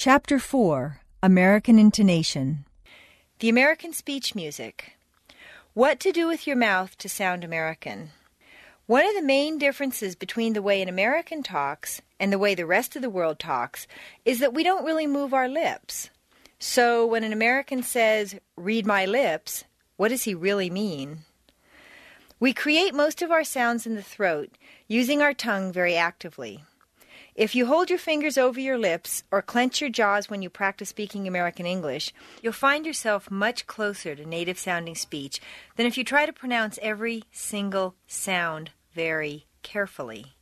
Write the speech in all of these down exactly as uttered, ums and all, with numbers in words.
Chapter four, American Intonation. The American Speech Music. What to do with your mouth to sound American. One of the main differences between the way an American talks and the way the rest of the world talks is that we don't really move our lips. So when an American says, "read my lips," what does he really mean? We create most of our sounds in the throat using our tongue very actively. If you hold your fingers over your lips or clench your jaws when you practice speaking American English, you'll find yourself much closer to native-sounding speech than if you try to pronounce every single sound very carefully.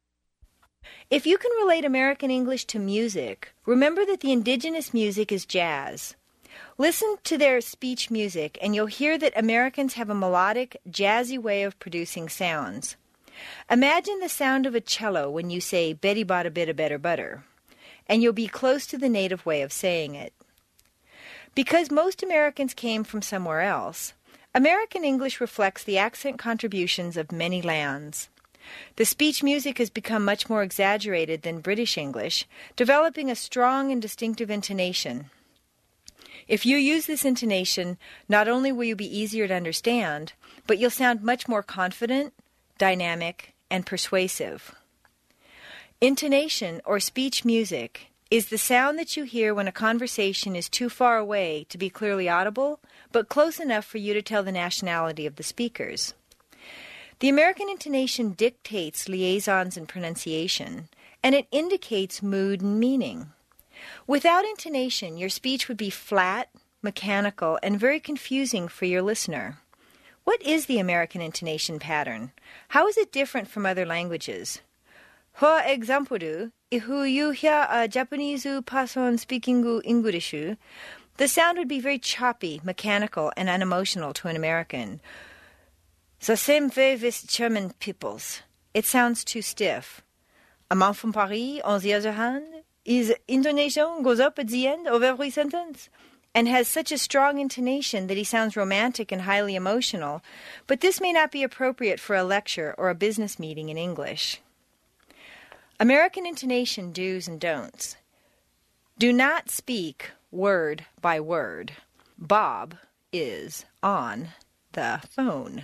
If you can relate American English to music, remember that the indigenous music is jazz. Listen to their speech music and you'll hear that Americans have a melodic, jazzy way of producing sounds. Imagine the sound of a cello when you say "Betty bought a bit of better butter," and you'll be close to the native way of saying it. Because most Americans came from somewhere else, American English reflects the accent contributions of many lands. The speech music has become much more exaggerated than British English, developing a strong and distinctive intonation. If you use this intonation, not only will you be easier to understand, but you'll sound much more confident, dynamic, and persuasive. Intonation, or speech music, is the sound that you hear when a conversation is too far away to be clearly audible, but close enough for you to tell the nationality of the speakers. The American intonation dictates liaisons and pronunciation, and it indicates mood and meaning. Without intonation, your speech would be flat, mechanical, and very confusing for your listener. What is the American intonation pattern? How is it different from other languages? For example, if you hear a Japanese person speaking English, the sound would be very choppy, mechanical, and unemotional to an American. The same way with German peoples. It sounds too stiff. A man from Paris, on the other hand, his intonation goes up at the end of every sentence and has such a strong intonation that he sounds romantic and highly emotional, but this may not be appropriate for a lecture or a business meeting in English. American intonation do's and don'ts. Do not speak word by word. Bob is on the phone.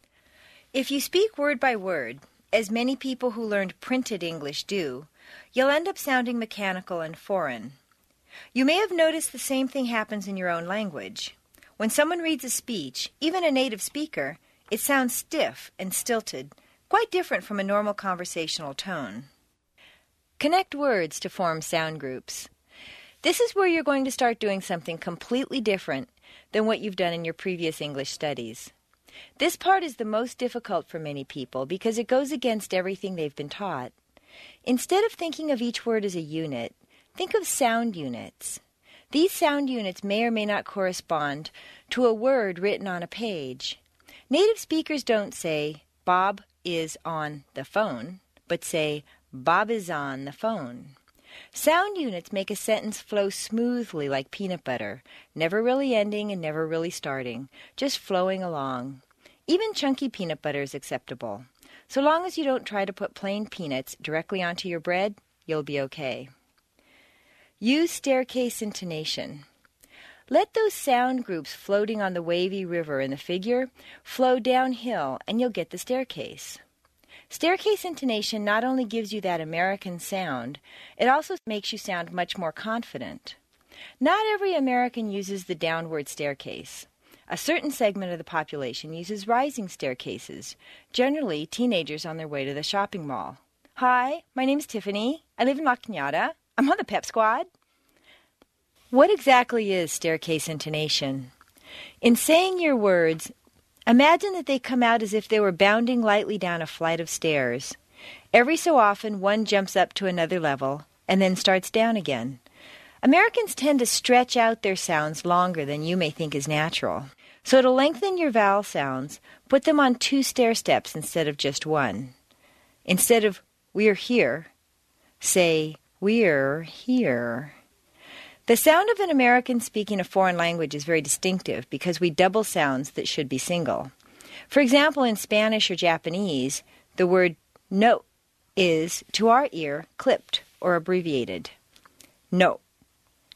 If you speak word by word, as many people who learned printed English do, you'll end up sounding mechanical and foreign. You may have noticed the same thing happens in your own language. When someone reads a speech, even a native speaker, it sounds stiff and stilted, quite different from a normal conversational tone. Connect words to form sound groups. This is where you're going to start doing something completely different than what you've done in your previous English studies. This part is the most difficult for many people because it goes against everything they've been taught. Instead of thinking of each word as a unit, think of sound units. These sound units may or may not correspond to a word written on a page. Native speakers don't say, "Bob is on the phone," but say, "Bob is on the phone." Sound units make a sentence flow smoothly like peanut butter, never really ending and never really starting, just flowing along. Even chunky peanut butter is acceptable. So long as you don't try to put plain peanuts directly onto your bread, you'll be okay. Use staircase intonation. Let those sound groups floating on the wavy river in the figure flow downhill and you'll get the staircase. Staircase intonation not only gives you that American sound, it also makes you sound much more confident. Not every American uses the downward staircase. A certain segment of the population uses rising staircases, generally teenagers on their way to the shopping mall. "Hi, my name's Tiffany. I live in La Cañada. I'm on the Pep Squad." What exactly is staircase intonation? In saying your words, imagine that they come out as if they were bounding lightly down a flight of stairs. Every so often, one jumps up to another level and then starts down again. Americans tend to stretch out their sounds longer than you may think is natural. So to lengthen your vowel sounds, put them on two stair steps instead of just one. Instead of "we're here," say "we're here." The sound of an American speaking a foreign language is very distinctive because we double sounds that should be single. For example, in Spanish or Japanese, the word no is, to our ear, clipped or abbreviated. No.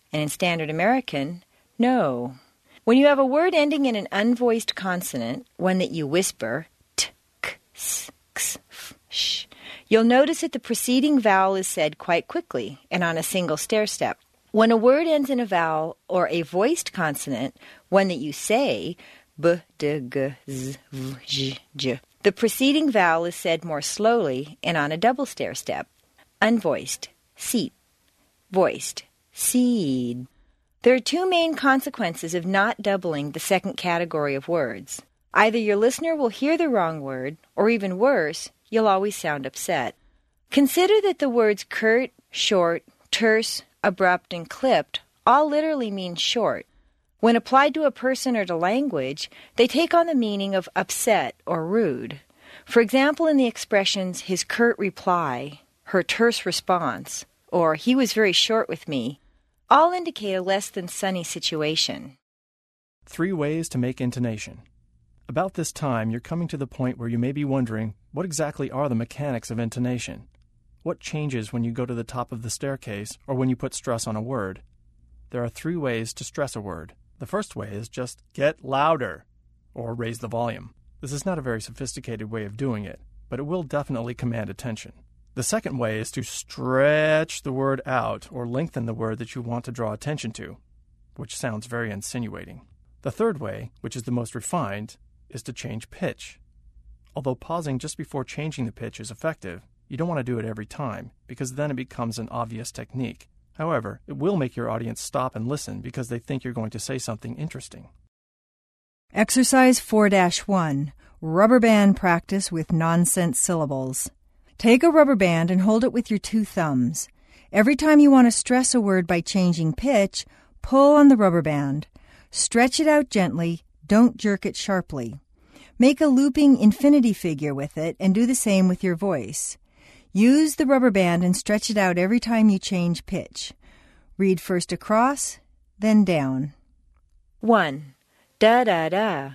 and in Standard American, no. When you have a word ending in an unvoiced consonant, one that you whisper, t, k, s, x, f, sh, you'll notice that the preceding vowel is said quite quickly and on a single stair step. When a word ends in a vowel or a voiced consonant, one that you say, b, d, g, z, v, j, j, the preceding vowel is said more slowly and on a double stair step. Unvoiced, seat. Voiced, seed. There are two main consequences of not doubling the second category of words. Either your listener will hear the wrong word, or even worse, you'll always sound upset. Consider that the words curt, short, terse, abrupt, and clipped all literally mean short. When applied to a person or to language, they take on the meaning of upset or rude. For example, in the expressions his curt reply, her terse response, or he was very short with me, all indicate a less than sunny situation. Three ways to make intonation. About this time, you're coming to the point where you may be wondering, what exactly are the mechanics of intonation? What changes when you go to the top of the staircase or when you put stress on a word? There are three ways to stress a word. The first way is just get louder or raise the volume. This is not a very sophisticated way of doing it, but it will definitely command attention. The second way is to stretch the word out or lengthen the word that you want to draw attention to, which sounds very insinuating. The third way, which is the most refined, is to change pitch. Although pausing just before changing the pitch is effective, you don't want to do it every time, because then it becomes an obvious technique. However, it will make your audience stop and listen because they think you're going to say something interesting. Exercise four dash one. Rubber band practice with nonsense syllables. Take a rubber band and hold it with your two thumbs. Every time you want to stress a word by changing pitch, pull on the rubber band. Stretch it out gently, don't jerk it sharply. Make a looping infinity figure with it and do the same with your voice. Use the rubber band and stretch it out every time you change pitch. Read first across, then down. one. Da-da-da.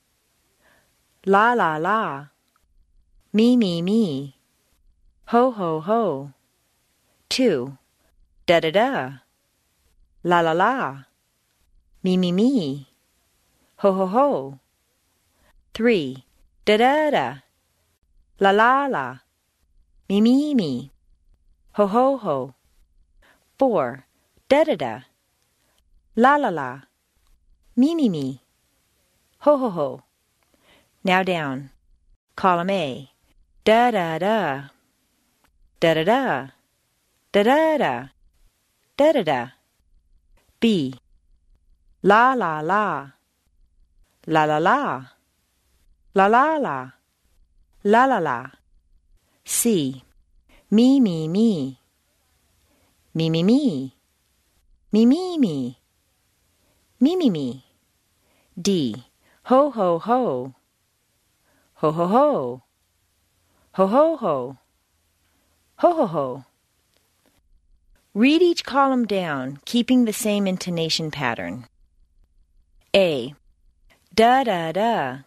La-la-la. Me-me-me. Ho-ho-ho. two. Da-da-da. La-la-la. Me-me-me. Ho-ho-ho. three. Da-da-da. La-la-la. Me-me-me. Ho-ho-ho. four. Da-da-da. La-la-la. Me-me-me. Ho-ho-ho. Now down. Column A. Da-da-da. Da-da-da. Da-da-da. Da-da-da. B. La-la-la. La-la-la. La-la-la. La-la-la. C. Me-me-me. Me-me-me. Me-me-me. Me-me-me. D. Ho-ho-ho. Ho-ho-ho. Ho-ho-ho. Ho-ho-ho. Read each column down, keeping the same intonation pattern. A. Da-da-da.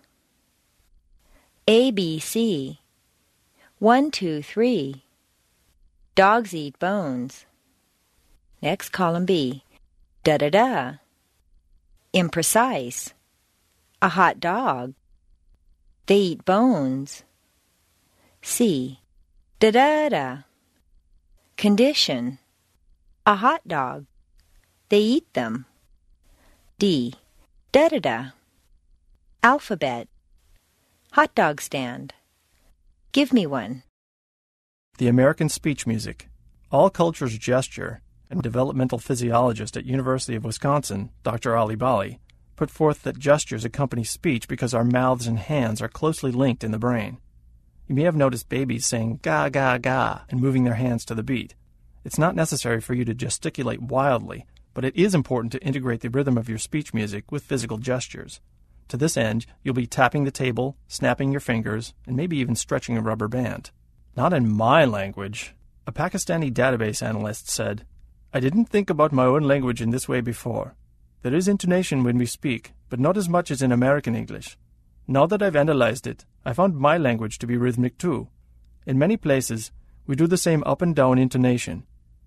A, B, C. One, two, three. Dogs eat bones. Next, column B. Da-da-da. Imprecise. A hot dog. They eat bones. C. Da-da-da. Condition. A hot dog. They eat them. D. Da-da-da. Alphabet. Hot dog stand. Give me one. The American Speech Music. All Cultures Gesture and developmental physiologist at University of Wisconsin, Doctor Ali Bali, put forth that gestures accompany speech because our mouths and hands are closely linked in the brain. You may have noticed babies saying ga ga ga and moving their hands to the beat. It's not necessary for you to gesticulate wildly, but it is important to integrate the rhythm of your speech music with physical gestures. To this end, you'll be tapping the table, snapping your fingers, and maybe even stretching a rubber band. Not in my language. A Pakistani database analyst said, "I didn't think about my own language in this way before. There is intonation when we speak, but not as much as in American English. Now that I've analyzed it, I found my language to be rhythmic too. In many places, we do the same up and down intonation.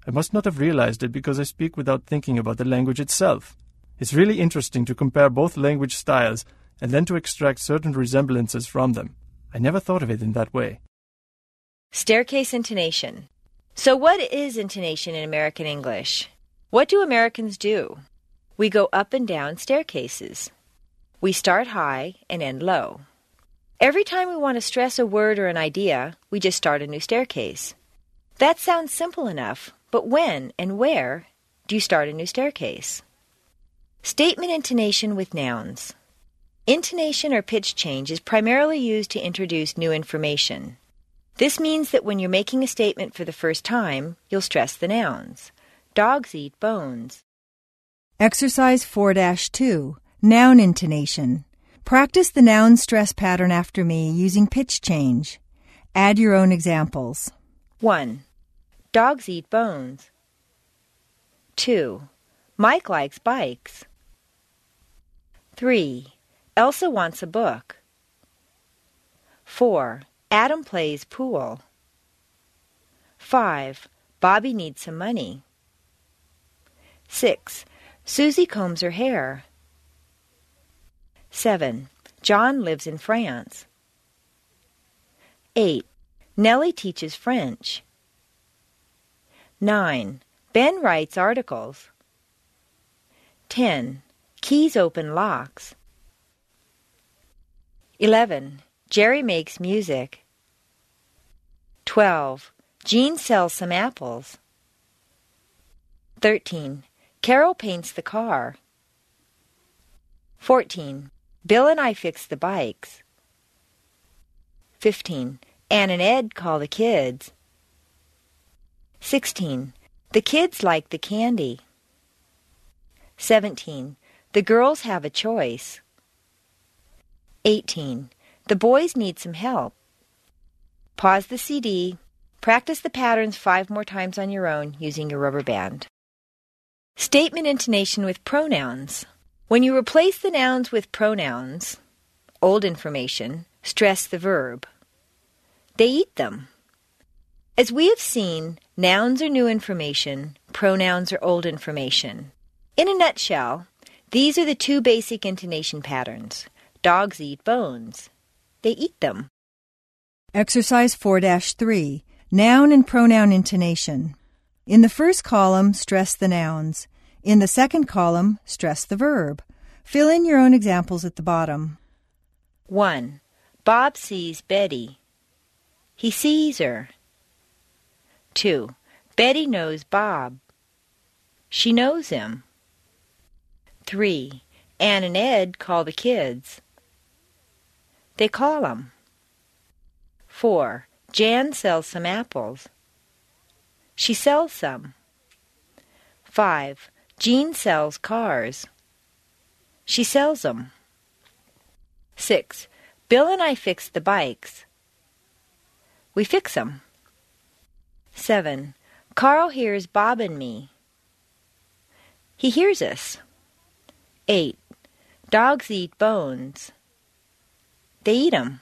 I must not have realized it because I speak without thinking about the language itself. It's really interesting to compare both language styles and then to extract certain resemblances from them. I never thought of it in that way. Staircase intonation. So what is intonation in American English? What do Americans do? We go up and down staircases. We start high and end low. Every time we want to stress a word or an idea, we just start a new staircase. That sounds simple enough, but when and where do you start a new staircase? Statement intonation with nouns. Intonation or pitch change is primarily used to introduce new information. This means that when you're making a statement for the first time, you'll stress the nouns. Dogs eat bones. Exercise four dash two. Noun intonation. Practice the noun stress pattern after me using pitch change. Add your own examples. one. Dogs eat bones. two. Mike likes bikes. three. Elsa wants a book. four. Adam plays pool. five. Bobby needs some money. six. Susie combs her hair. seven. John lives in France. eight. Nellie teaches French. nine. Ben writes articles. ten. Keys open locks. eleven. Jerry makes music. twelve. Jean sells some apples. thirteen. Carol paints the car. fourteen. Bill and I fix the bikes. fifteen. Ann and Ed call the kids. sixteen. The kids like the candy. seventeen. The girls have a choice. eighteen. The boys need some help. Pause the C D. Practice the patterns five more times on your own using your rubber band. Statement intonation with pronouns. When you replace the nouns with pronouns, old information, stress the verb. They eat them. As we have seen, nouns are new information, pronouns are old information. In a nutshell, these are the two basic intonation patterns. Dogs eat bones. They eat them. Exercise four dash three. Noun and pronoun intonation. In the first column, stress the nouns. In the second column, stress the verb. Fill in your own examples at the bottom. one. Bob sees Betty. He sees her. two. Betty knows Bob. She knows him. three. Ann and Ed call the kids. They call 'em. four. Jan sells some apples. She sells some. five. Jean sells cars. She sells 'em. six. Bill and I fix the bikes. We fix 'em. seven. Carl hears Bob and me. He hears us. eight. Dogs eat bones. They eat 'em.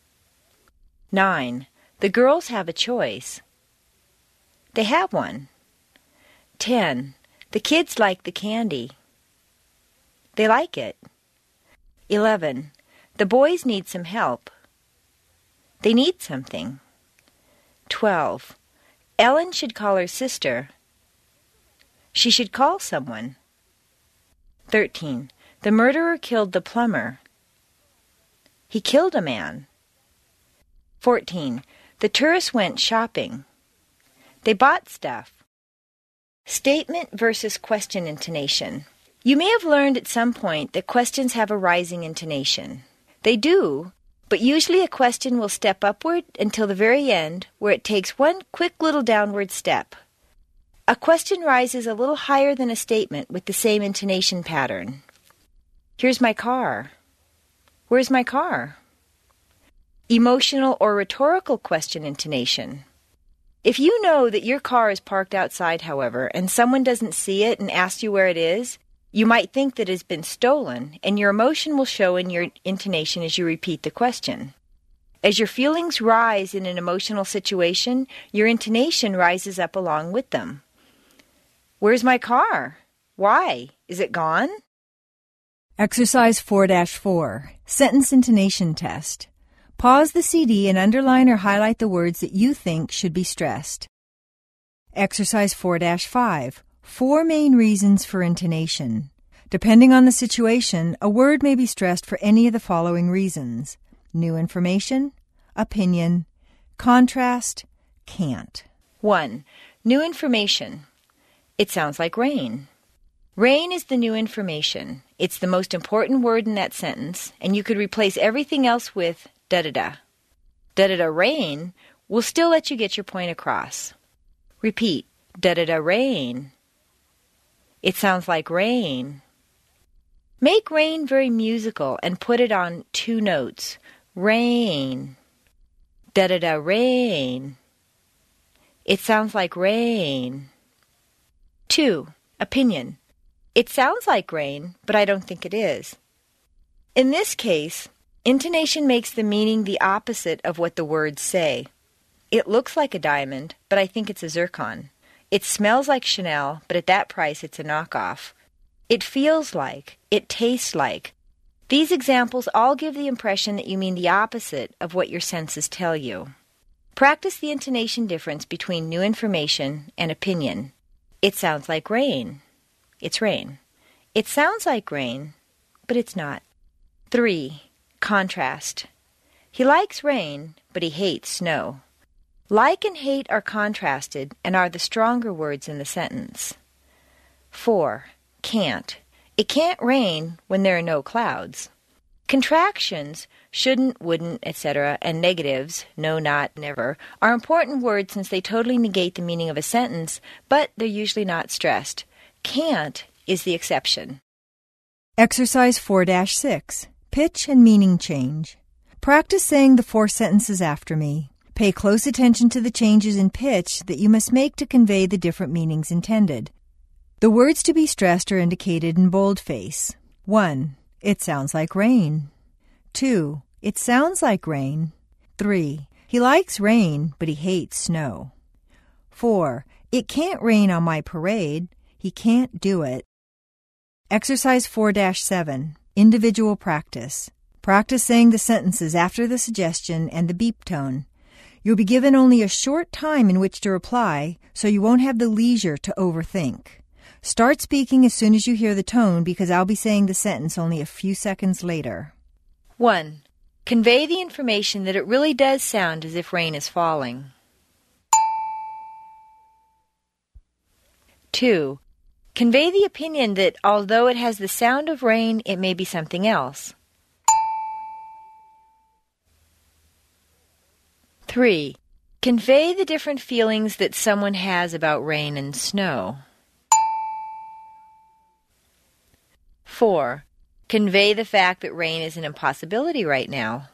nine. The girls have a choice. They have one. ten. The kids like the candy. They like it. eleven. The boys need some help. They need something. twelve. Ellen should call her sister. She should call someone. thirteen. The murderer killed the plumber. He killed a man. fourteen. The tourists went shopping. They bought stuff. Statement versus question intonation. You may have learned at some point that questions have a rising intonation. They do, but usually a question will step upward until the very end, where it takes one quick little downward step. A question rises a little higher than a statement with the same intonation pattern. Here's my car. Where's my car? Emotional or rhetorical question intonation. If you know that your car is parked outside, however, and someone doesn't see it and asks you where it is, you might think that it has been stolen, and your emotion will show in your intonation as you repeat the question. As your feelings rise in an emotional situation, your intonation rises up along with them. Where's my car? Why? Is it gone? Exercise four dash four, Sentence Intonation Test. Pause the C D and underline or highlight the words that you think should be stressed. Exercise four dash five, Four main reasons for intonation. Depending on the situation, a word may be stressed for any of the following reasons: new information, opinion, contrast, can't. one. New information. It sounds like rain. Rain is the new information. It's the most important word in that sentence, and you could replace everything else with da-da-da. Da-da-da rain will still let you get your point across. Repeat, da-da-da rain. It sounds like rain. Make rain very musical and put it on two notes. Rain. Da-da-da rain. It sounds like rain. two. Opinion. It sounds like rain, but I don't think it is. In this case, intonation makes the meaning the opposite of what the words say. It looks like a diamond, but I think it's a zircon. It smells like Chanel, but at that price it's a knockoff. It feels like, it tastes like. These examples all give the impression that you mean the opposite of what your senses tell you. Practice the intonation difference between new information and opinion. It sounds like rain. It's rain. It sounds like rain, but it's not. three. Contrast. He likes rain, but he hates snow. Like and hate are contrasted and are the stronger words in the sentence. four. Can't. It can't rain when there are no clouds. Contractions, shouldn't, wouldn't, et cetera, and negatives, no, not, never, are important words since they totally negate the meaning of a sentence, but they're usually not stressed. Can't is the exception. Exercise four dash six, Pitch and Meaning Change. Practice saying the four sentences after me. Pay close attention to the changes in pitch that you must make to convey the different meanings intended. The words to be stressed are indicated in boldface. one. It sounds like rain. two. It sounds like rain. three. He likes rain, but he hates snow. four. It can't rain on my parade. He can't do it. Exercise four dash seven, Individual Practice. Practice saying the sentences after the suggestion and the beep tone. You'll be given only a short time in which to reply, so you won't have the leisure to overthink. Start speaking as soon as you hear the tone because I'll be saying the sentence only a few seconds later. one. Convey the information that it really does sound as if rain is falling. two. Convey the opinion that although it has the sound of rain, it may be something else. three. Convey the different feelings that someone has about rain and snow. four. Convey the fact that rain is an impossibility right now.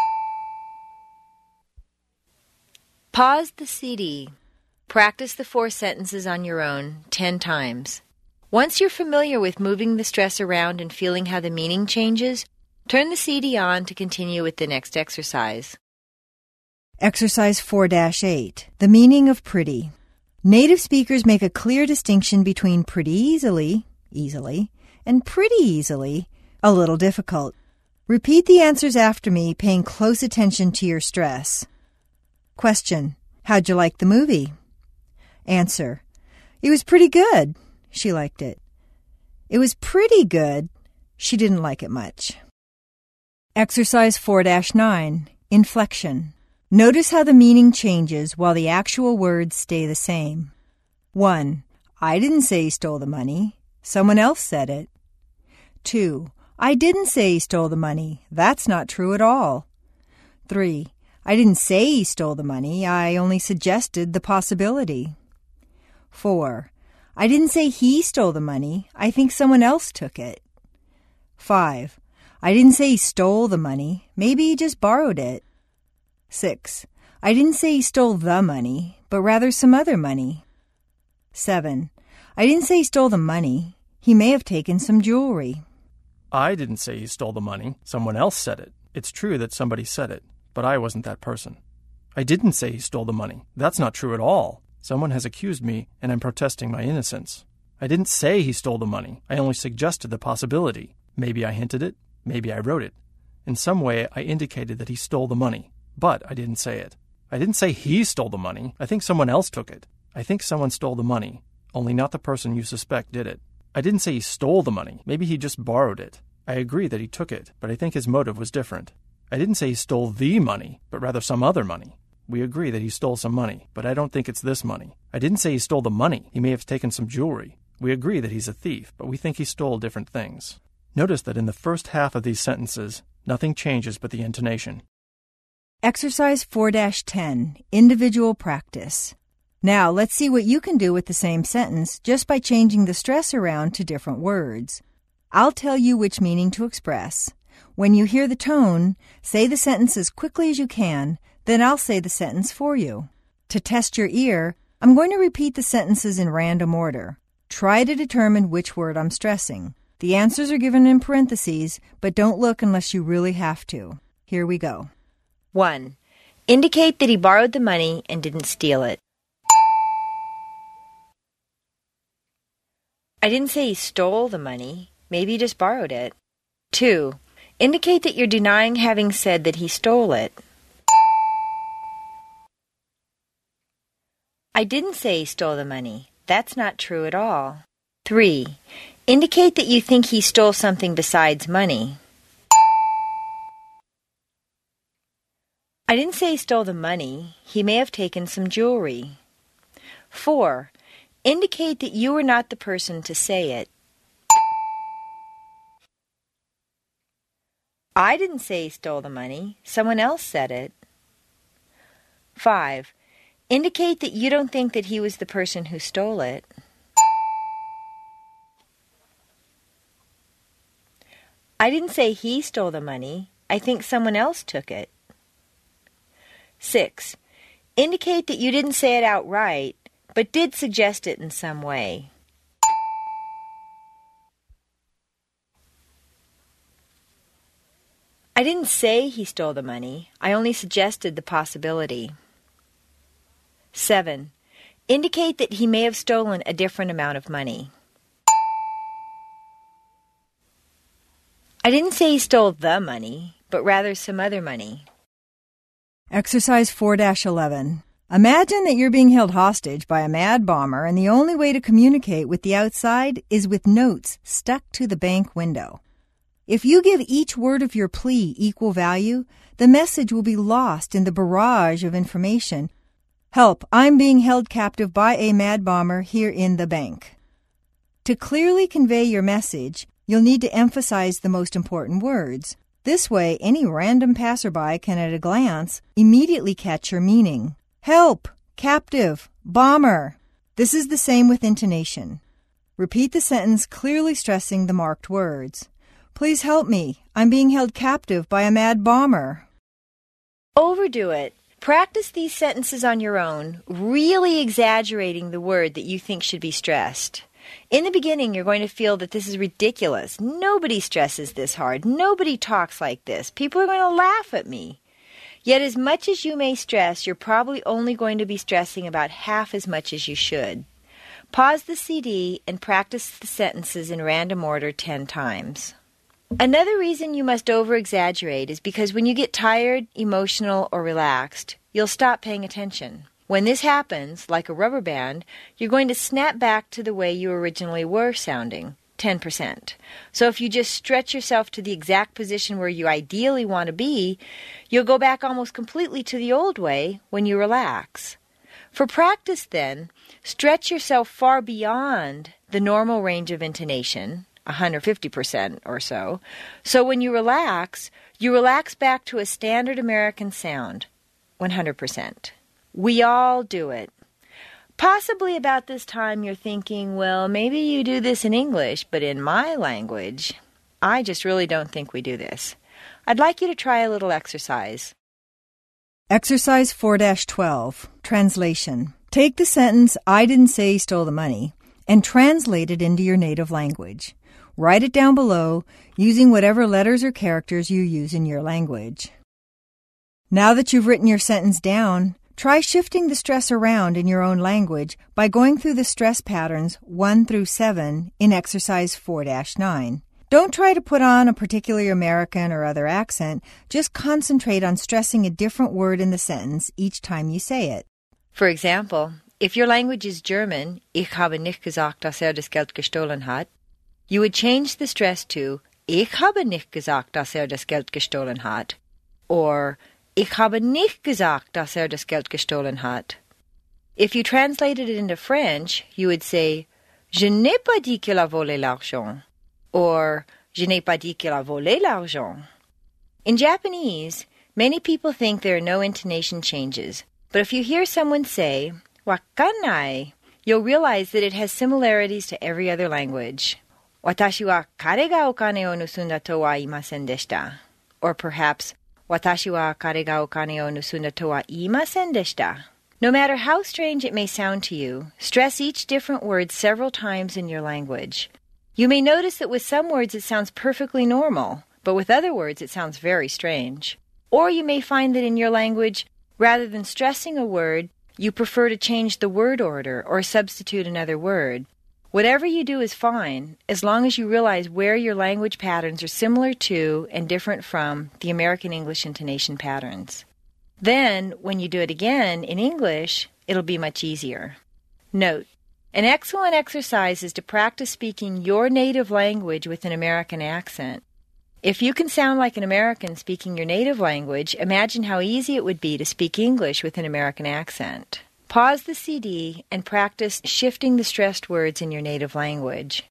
Pause the C D. Practice the four sentences on your own ten times. Once you're familiar with moving the stress around and feeling how the meaning changes, turn the C D on to continue with the next exercise. Exercise four dash eight, The Meaning of Pretty. Native speakers make a clear distinction between pretty easily, easily, and pretty easily, a little difficult. Repeat the answers after me, paying close attention to your stress. Question: How'd you like the movie? Answer: It was pretty good. She liked it. It was pretty good. She didn't like it much. Exercise four dash nine, Inflection. Notice how the meaning changes while the actual words stay the same. one. I didn't say he stole the money. Someone else said it. two. I didn't say he stole the money. That's not true at all. three. I didn't say he stole the money. I only suggested the possibility. four. I didn't say he stole the money. I think someone else took it. five. I didn't say he stole the money. Maybe he just borrowed it. six. I didn't say he stole the money, but rather some other money. seven. I didn't say he stole the money. He may have taken some jewelry. I didn't say he stole the money. Someone else said it. It's true that somebody said it, but I wasn't that person. I didn't say he stole the money. That's not true at all. Someone has accused me, and I'm protesting my innocence. I didn't say he stole the money. I only suggested the possibility. Maybe I hinted it. Maybe I wrote it. In some way, I indicated that he stole the money, but I didn't say it. I didn't say he stole the money. I think someone else took it. I think someone stole the money, only not the person you suspect did it. I didn't say he stole the money. Maybe he just borrowed it. I agree that he took it, but I think his motive was different. I didn't say he stole the money, but rather some other money. We agree that he stole some money, but I don't think it's this money. I didn't say he stole the money. He may have taken some jewelry. We agree that he's a thief, but we think he stole different things. Notice that in the first half of these sentences, nothing changes but the intonation. Exercise four dash ten, Individual Practice. Now, let's see what you can do with the same sentence just by changing the stress around to different words. I'll tell you which meaning to express. When you hear the tone, say the sentence as quickly as you can, then I'll say the sentence for you. To test your ear, I'm going to repeat the sentences in random order. Try to determine which word I'm stressing. The answers are given in parentheses, but don't look unless you really have to. Here we go. one. Indicate that he borrowed the money and didn't steal it. I didn't say he stole the money. Maybe he just borrowed it. two. Indicate that you're denying having said that he stole it. I didn't say he stole the money. That's not true at all. three. Indicate that you think he stole something besides money. I didn't say he stole the money. He may have taken some jewelry. four. Indicate that you were not the person to say it. I didn't say he stole the money. Someone else said it. five. Indicate that you don't think that he was the person who stole it. I didn't say he stole the money. I think someone else took it. six. Indicate that you didn't say it outright, but did suggest it in some way. I didn't say he stole the money. I only suggested the possibility. seven. Indicate that he may have stolen a different amount of money. I didn't say he stole the money, but rather some other money. Exercise four dash eleven. Imagine that you're being held hostage by a mad bomber and the only way to communicate with the outside is with notes stuck to the bank window. If you give each word of your plea equal value, the message will be lost in the barrage of information. Help, I'm being held captive by a mad bomber here in the bank. To clearly convey your message, you'll need to emphasize the most important words. This way, any random passerby can at a glance immediately catch your meaning. Help! Captive! Bomber! This is the same with intonation. Repeat the sentence clearly stressing the marked words. Please help me. I'm being held captive by a mad bomber. Overdo it. Practice these sentences on your own, really exaggerating the word that you think should be stressed. In the beginning, you're going to feel that this is ridiculous. Nobody stresses this hard. Nobody talks like this. People are going to laugh at me. Yet as much as you may stress, you're probably only going to be stressing about half as much as you should. Pause the C D and practice the sentences in random order ten times. Another reason you must over-exaggerate is because when you get tired, emotional, or relaxed, you'll stop paying attention. When this happens, like a rubber band, you're going to snap back to the way you originally were sounding, ten percent. So if you just stretch yourself to the exact position where you ideally want to be, you'll go back almost completely to the old way when you relax. For practice, then, stretch yourself far beyond the normal range of intonation, one hundred fifty percent or so. So when you relax, you relax back to a standard American sound, one hundred percent. We all do it. Possibly about this time you're thinking, well, maybe you do this in English, but in my language, I just really don't think we do this. I'd like you to try a little exercise. Exercise four dash twelve, Translation. Take the sentence, I didn't say he stole the money, and translate it into your native language. Write it down below using whatever letters or characters you use in your language. Now that you've written your sentence down, Try shifting the stress around in your own language by going through the stress patterns one through seven in exercise four dash nine. Don't try to put on a particularly American or other accent. Just concentrate on stressing a different word in the sentence each time you say it. For example, if your language is German, ich habe nicht gesagt, dass er das Geld gestohlen hat, you would change the stress to ich habe nicht gesagt, dass er das Geld gestohlen hat, or ich habe nicht gesagt, dass er das Geld gestohlen hat. If you translated it into French, you would say je n'ai pas dit qu'il a volé l'argent, or je n'ai pas dit qu'il a volé l'argent. In Japanese, many people think there are no intonation changes, but if you hear someone say wakanai, you'll realize that it has similarities to every other language. Watashi wa kare ga okane o nusunda to wa imasen deshita. Or perhaps, watashi wa kare ga okane o nusunda to wa imasen deshita. No matter how strange it may sound to you, stress each different word several times in your language. You may notice that with some words it sounds perfectly normal, but with other words it sounds very strange. Or you may find that in your language, rather than stressing a word, you prefer to change the word order or substitute another word. Whatever you do is fine, as long as you realize where your language patterns are similar to and different from the American English intonation patterns. Then, when you do it again in English, it'll be much easier. Note, an excellent exercise is to practice speaking your native language with an American accent. If you can sound like an American speaking your native language, imagine how easy it would be to speak English with an American accent. Pause the C D and practice shifting the stressed words in your native language.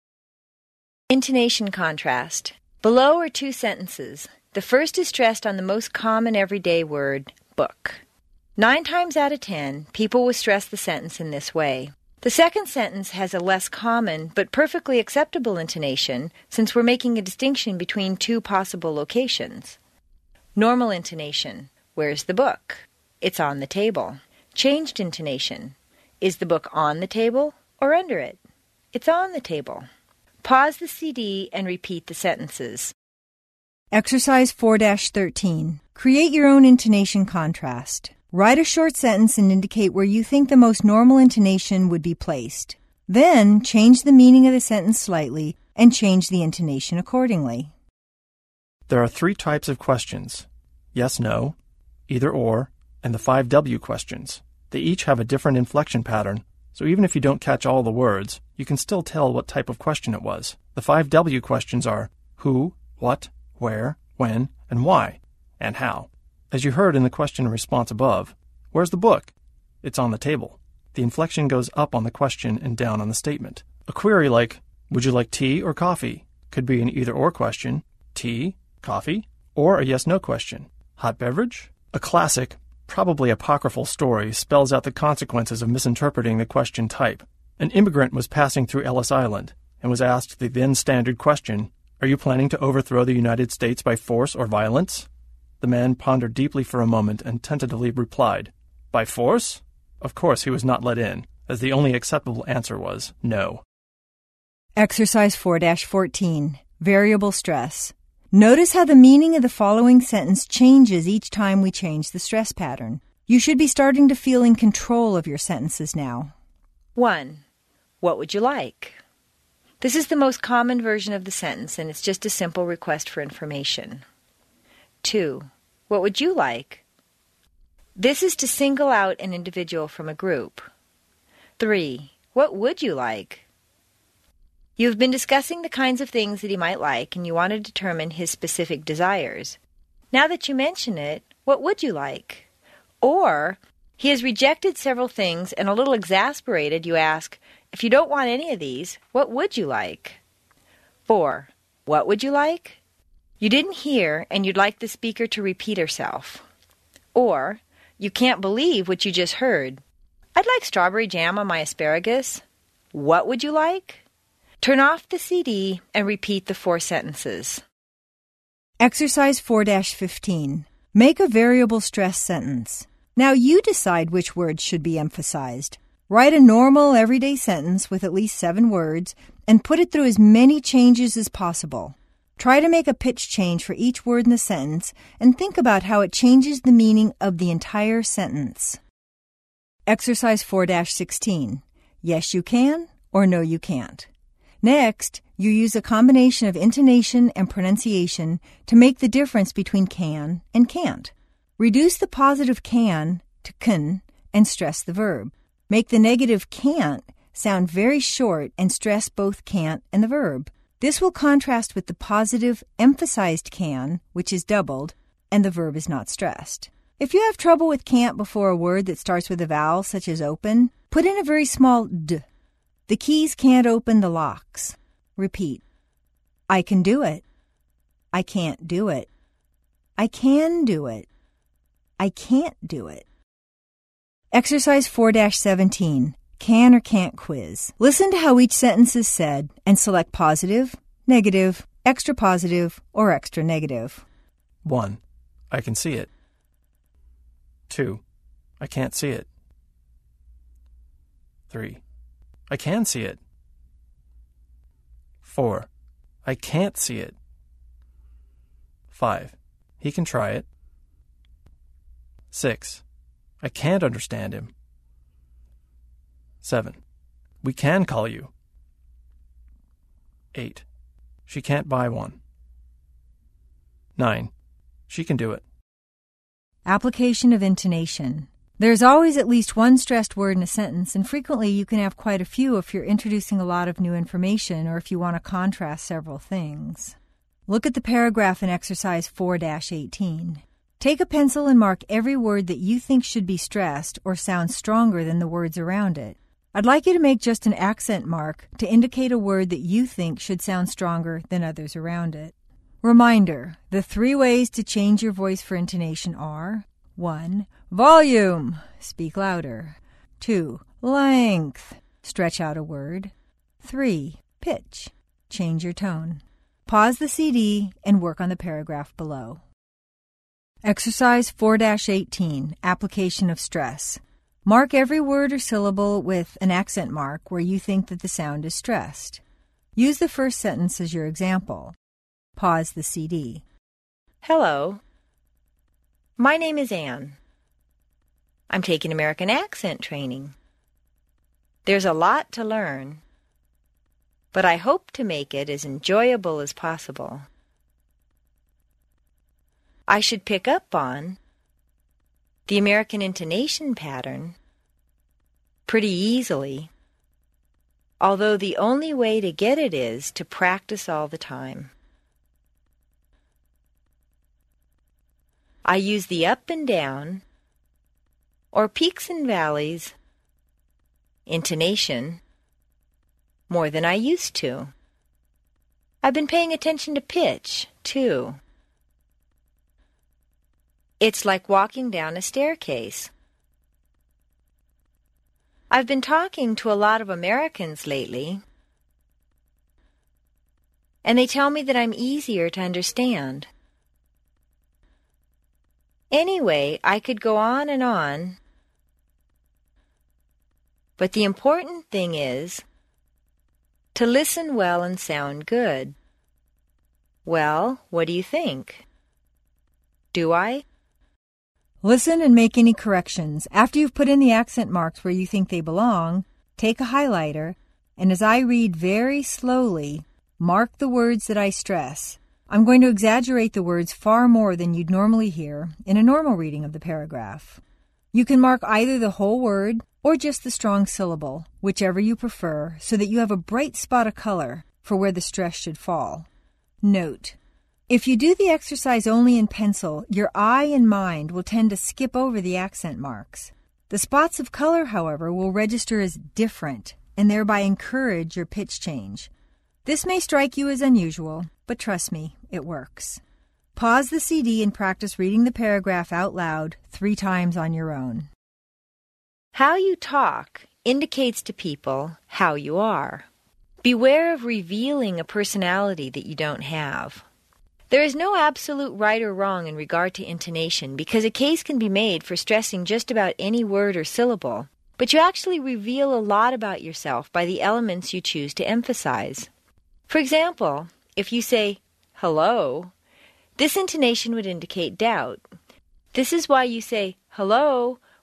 Intonation contrast. Below are two sentences. The first is stressed on the most common everyday word, book. Nine times out of ten, people will stress the sentence in this way. The second sentence has a less common but perfectly acceptable intonation since we're making a distinction between two possible locations. Normal intonation. Where's the book? It's on the table. Changed intonation. Is the book on the table or under it? It's on the table. Pause the C D and repeat the sentences. Exercise four dash thirteen. Create your own intonation contrast. Write a short sentence and indicate where you think the most normal intonation would be placed. Then change the meaning of the sentence slightly and change the intonation accordingly. There are three types of questions: yes, no, either or, and the five W questions. They each have a different inflection pattern, so even if you don't catch all the words, you can still tell what type of question it was. The five W questions are who, what, where, when, and why, and how. As you heard in the question and response above, where's the book? It's on the table. The inflection goes up on the question and down on the statement. A query like, would you like tea or coffee? Could be an either-or question, tea, coffee, or a yes-no question, hot beverage? A classic, probably apocryphal story spells out the consequences of misinterpreting the question type. An immigrant was passing through Ellis Island and was asked the then standard question, are you planning to overthrow the United States by force or violence? The man pondered deeply for a moment and tentatively replied, by force? Of course he was not let in, as the only acceptable answer was no. Exercise four dash fourteen. Variable stress. Notice how the meaning of the following sentence changes each time we change the stress pattern. You should be starting to feel in control of your sentences now. one. What would you like? This is the most common version of the sentence, and it's just a simple request for information. two. What would you like? This is to single out an individual from a group. three. What would you like? You've been discussing the kinds of things that he might like, and you want to determine his specific desires. Now that you mention it, what would you like? Or, he has rejected several things, and a little exasperated, you ask, if you don't want any of these, what would you like? four. What would you like? You didn't hear, and you'd like the speaker to repeat herself. Or, you can't believe what you just heard. I'd like strawberry jam on my asparagus. What would you like? Turn off the C D and repeat the four sentences. Exercise four dash fifteen. Make a variable stress sentence. Now you decide which words should be emphasized. Write a normal, everyday sentence with at least seven words and put it through as many changes as possible. Try to make a pitch change for each word in the sentence and think about how it changes the meaning of the entire sentence. Exercise four dash sixteen. Yes, you can, or no, you can't. Next, you use a combination of intonation and pronunciation to make the difference between can and can't. Reduce the positive can to can and stress the verb. Make the negative can't sound very short and stress both can't and the verb. This will contrast with the positive emphasized can, which is doubled, and the verb is not stressed. If you have trouble with can't before a word that starts with a vowel, such as open, put in a very small d. The keys can't open the locks. Repeat. I can do it. I can't do it. I can do it. I can't do it. Exercise four dash seventeen. Can or can't quiz. Listen to how each sentence is said and select positive, negative, extra positive, or extra negative. one. I can see it. two. I can't see it. three. I can see it. four. I can't see it. five. He can try it. six. I can't understand him. seven. We can call you. eight. She can't buy one. nine. She can do it. Application of intonation. There's always at least one stressed word in a sentence, and frequently you can have quite a few if you're introducing a lot of new information or if you want to contrast several things. Look at the paragraph in exercise four dash eighteen. Take a pencil and mark every word that you think should be stressed or sound stronger than the words around it. I'd like you to make just an accent mark to indicate a word that you think should sound stronger than others around it. Reminder, the three ways to change your voice for intonation are: one. Volume. Speak louder. two. Length. Stretch out a word. three. Pitch. Change your tone. Pause the C D and work on the paragraph below. Exercise four dash eighteen. Application of stress. Mark every word or syllable with an accent mark where you think that the sound is stressed. Use the first sentence as your example. Pause the C D. Hello. My name is Anne. I'm taking American accent training. There's a lot to learn, but I hope to make it as enjoyable as possible. I should pick up on the American intonation pattern pretty easily, although the only way to get it is to practice all the time. I use the up and down, or peaks and valleys, intonation more than I used to. I've been paying attention to pitch, too. It's like walking down a staircase. I've been talking to a lot of Americans lately, and they tell me that I'm easier to understand. Anyway, I could go on and on, but the important thing is to listen well and sound good. Well, what do you think? Do I? Listen and make any corrections. After you've put in the accent marks where you think they belong, take a highlighter, and as I read very slowly, mark the words that I stress. I'm going to exaggerate the words far more than you'd normally hear in a normal reading of the paragraph. You can mark either the whole word or just the strong syllable, whichever you prefer, so that you have a bright spot of color for where the stress should fall. Note: if you do the exercise only in pencil, your eye and mind will tend to skip over the accent marks. The spots of color, however, will register as different and thereby encourage your pitch change. This may strike you as unusual, but trust me, it works. Pause the C D and practice reading the paragraph out loud three times on your own. How you talk indicates to people how you are. Beware of revealing a personality that you don't have. There is no absolute right or wrong in regard to intonation because a case can be made for stressing just about any word or syllable, but you actually reveal a lot about yourself by the elements you choose to emphasize. For example, if you say, hello, this intonation would indicate doubt. This is why you say, hello,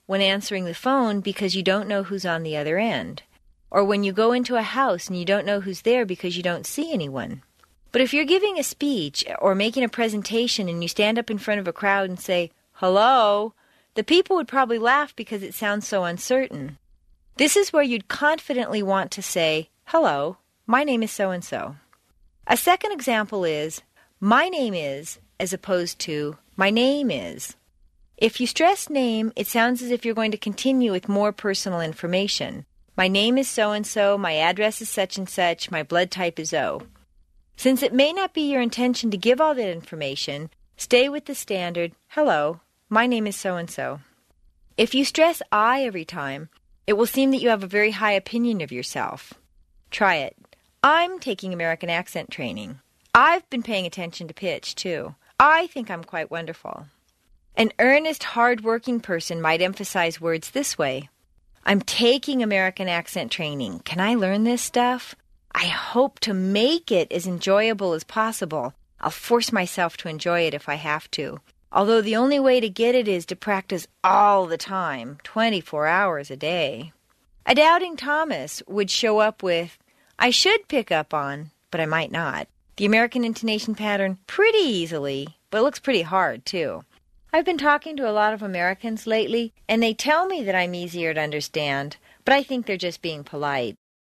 when answering the phone because you don't know who's on the other end, or when you go into a house and you don't know who's there because you don't see anyone. But if you're giving a speech or making a presentation and you stand up in front of a crowd and say, "Hello," the people would probably laugh because it sounds so uncertain. This is where you'd confidently want to say, "Hello, my name is so-and-so." A second example is, "My name is," as opposed to, "My name is." If you stress name, it sounds as if you're going to continue with more personal information. "My name is so-and-so, my address is such and such, my blood type is O." Since it may not be your intention to give all that information, stay with the standard, "Hello, my name is so-and-so." If you stress I every time, it will seem that you have a very high opinion of yourself. Try it. I'm taking American accent training. I've been paying attention to pitch, too. I think I'm quite wonderful. An earnest, hard-working person might emphasize words this way. I'm taking American accent training. Can I learn this stuff? I hope to make it as enjoyable as possible. I'll force myself to enjoy it if I have to. Although the only way to get it is to practice all the time, twenty-four hours a day. A doubting Thomas would show up with, "I should pick up on, but I might not," the American intonation pattern pretty easily, but it looks pretty hard, too. I've been talking to a lot of Americans lately, and they tell me that I'm easier to understand, but I think they're just being polite.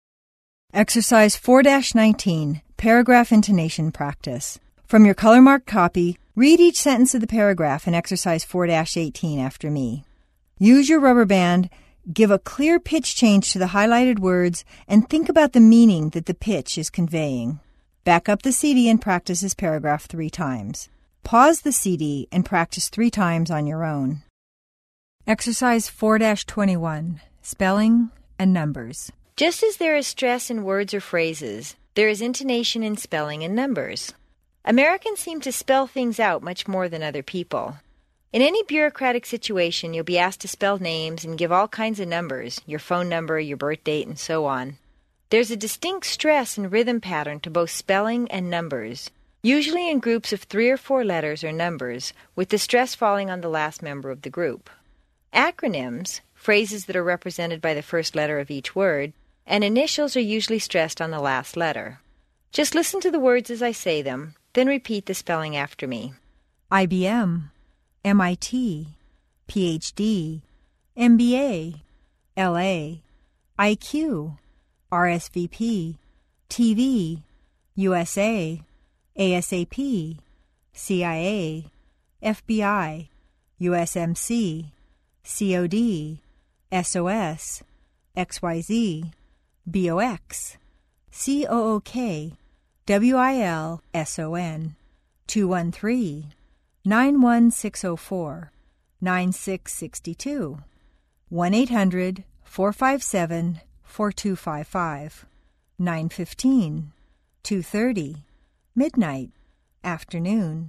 Exercise four dash nineteen, Paragraph Intonation Practice. From your color-marked copy, read each sentence of the paragraph in Exercise four dash eighteen after me. Use your rubber band, give a clear pitch change to the highlighted words, and think about the meaning that the pitch is conveying. Back up the C D and practice this paragraph three times. Pause the C D and practice three times on your own. Exercise four dash twenty-one, Spelling and Numbers. Just as there is stress in words or phrases, there is intonation in spelling and numbers. Americans seem to spell things out much more than other people. In any bureaucratic situation, you'll be asked to spell names and give all kinds of numbers, your phone number, your birth date, and so on. There's a distinct stress and rhythm pattern to both spelling and numbers, usually in groups of three or four letters or numbers, with the stress falling on the last member of the group. Acronyms, phrases that are represented by the first letter of each word, and initials are usually stressed on the last letter. Just listen to the words as I say them, then repeat the spelling after me. I B M, M I T, P H D, M B A, L A, I Q, R S V P, T V, U S A, A S A P, C I A, F B I, U S M C, C O D, S O S, X Y Z, B O X, C O O K, W I L S O N, two one three, nine one six zero four, nine six six two, one eight hundred, four five seven, four two five five, nine fifteen, two thirty, midnight, afternoon.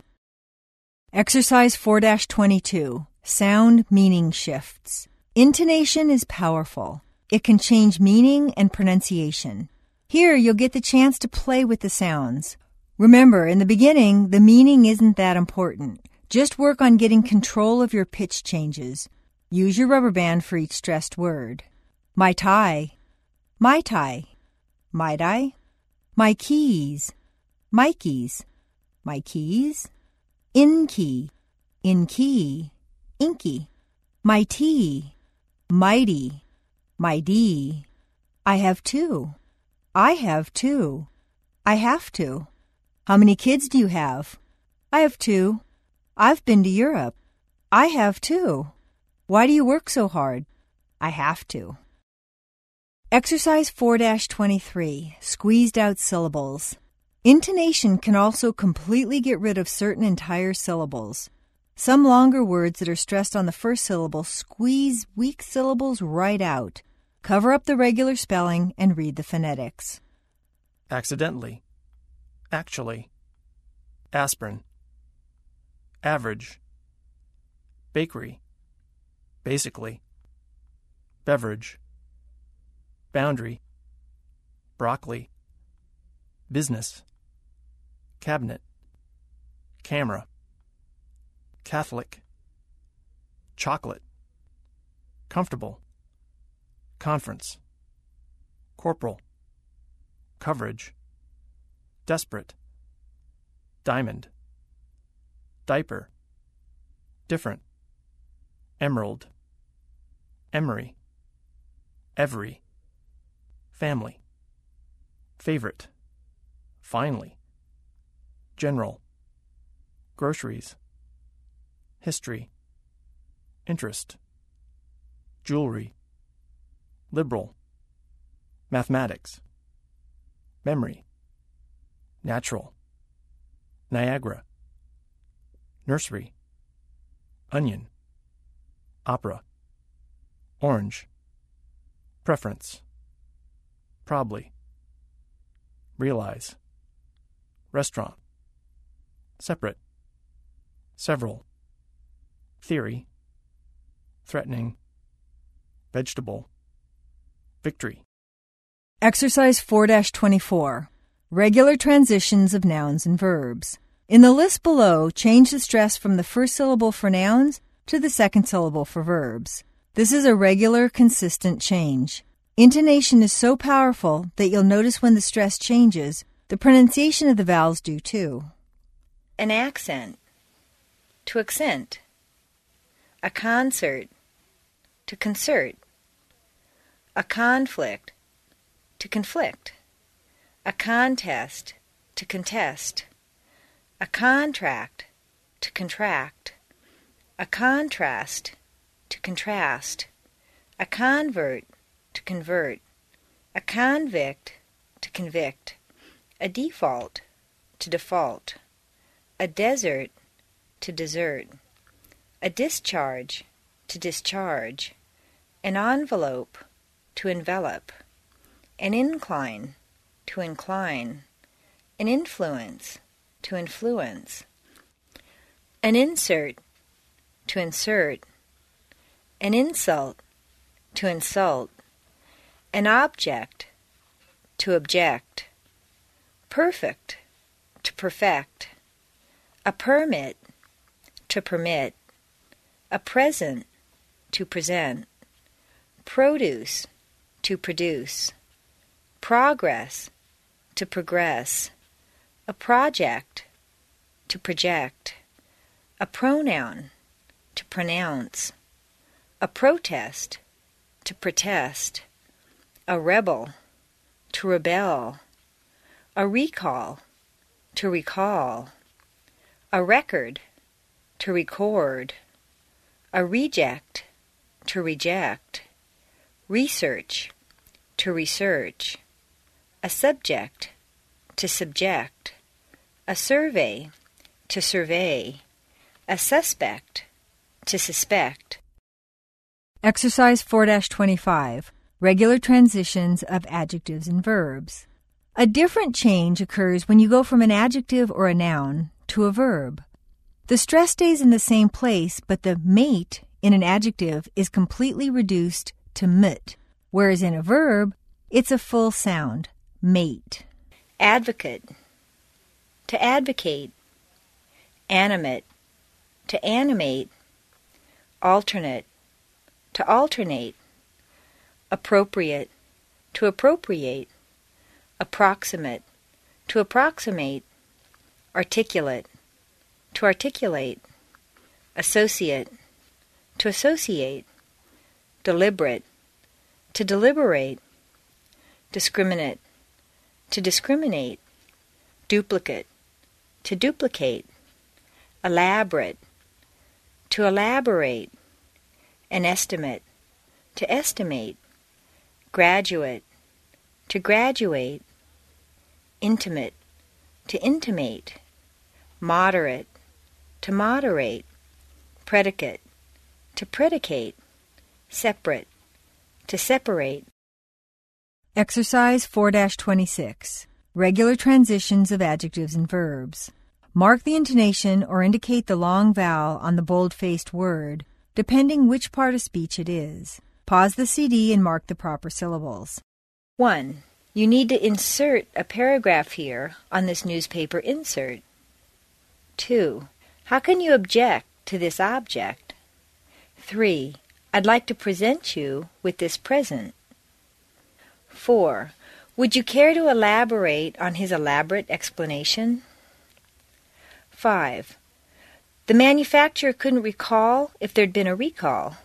Exercise four dash twenty-two, Sound Meaning Shifts. Intonation is powerful. It can change meaning and pronunciation. Here, you'll get the chance to play with the sounds. Remember, in the beginning, the meaning isn't that important. Just work on getting control of your pitch changes. Use your rubber band for each stressed word. My tie, my tie, might I? My keys, my keys, my keys. In key, in key, inky. My tea, mighty, mighty. I have two. I have two. I have to. How many kids do you have? I have two. I've been to Europe. I have two. Why do you work so hard? I have to. Exercise four dash twenty-three, Squeezed Out Syllables. Intonation can also completely get rid of certain entire syllables. Some longer words that are stressed on the first syllable squeeze weak syllables right out. Cover up the regular spelling and read the phonetics. Accidentally, actually, aspirin, average, bakery, basically, beverage, boundary, broccoli, business, cabinet, camera, Catholic, chocolate, comfortable, conference, corporal, coverage, desperate, diamond, diaper, different, emerald, emery, every, family, favorite, finally, general, groceries, history, interest, jewelry, liberal, mathematics, memory, natural, Niagara, nursery, onion, opera, orange, preference, probably, realize, restaurant, separate, several, theory, threatening, vegetable, victory. Exercise four dash twenty-four. Regular transitions of nouns and verbs. In the list below, change the stress from the first syllable for nouns to the second syllable for verbs. This is a regular, consistent change. Intonation is so powerful that you'll notice when the stress changes, the pronunciation of the vowels do too. An accent, to accent. A concert, to concert. A conflict, to conflict. A contest, to contest. A contract, to contract. A contrast, to contrast. A convert, to convert. A convict, to convict. A default, to default. A desert, to desert. A discharge, to discharge. An envelope, to envelop. An incline, to incline. An influence, to influence. An insert, to insert. An insult, to insult. An object, to object. Perfect, to perfect. A permit, to permit. A present, to present. Produce, to produce. Progress, to progress. A project, to project. A pronoun, to pronounce. A protest, to protest. A rebel, to rebel. A recall, to recall. A record, to record. A reject, to reject. Research, to research. A subject, to subject. A survey, to survey. A suspect, to suspect. Exercise four dash twenty-five. Regular transitions of adjectives and verbs. A different change occurs when you go from an adjective or a noun to a verb. The stress stays in the same place, but the mate in an adjective is completely reduced to mit, whereas in a verb, it's a full sound, mate. Advocate, to advocate. Animate, to animate. Alternate, to alternate. Appropriate, to appropriate. Approximate, to approximate. Articulate, to articulate. Associate, to associate. Deliberate, to deliberate. Discriminate, to discriminate. Duplicate, to duplicate. Elaborate, to elaborate. An estimate, to estimate. Graduate, to graduate. Intimate, to intimate. Moderate, to moderate. Predicate, to predicate. Separate, to separate. Exercise four dash twenty-six. Regular transitions of adjectives and verbs. Mark the intonation or indicate the long vowel on the bold-faced word, depending which part of speech it is. Pause the C D and mark the proper syllables. one. You need to insert a paragraph here on this newspaper insert. two. How can you object to this object? three. I'd like to present you with this present. four. Would you care to elaborate on his elaborate explanation? five. The manufacturer couldn't recall if there'd been a recall.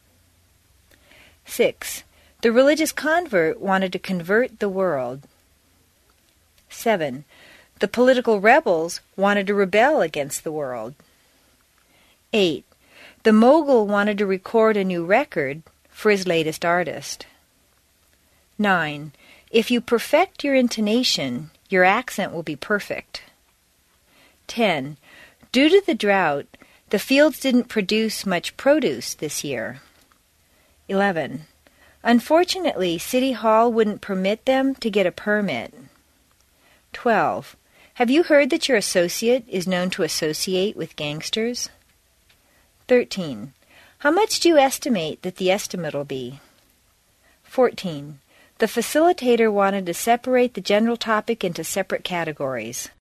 six. The religious convert wanted to convert the world. seven. The political rebels wanted to rebel against the world. eight. The mogul wanted to record a new record for his latest artist. nine. If you perfect your intonation, your accent will be perfect. ten. Due to the drought, the fields didn't produce much produce this year. eleven. Unfortunately, City Hall wouldn't permit them to get a permit. twelve. Have you heard that your associate is known to associate with gangsters? thirteen. How much do you estimate that the estimate will be? fourteen. The facilitator wanted to separate the general topic into separate categories.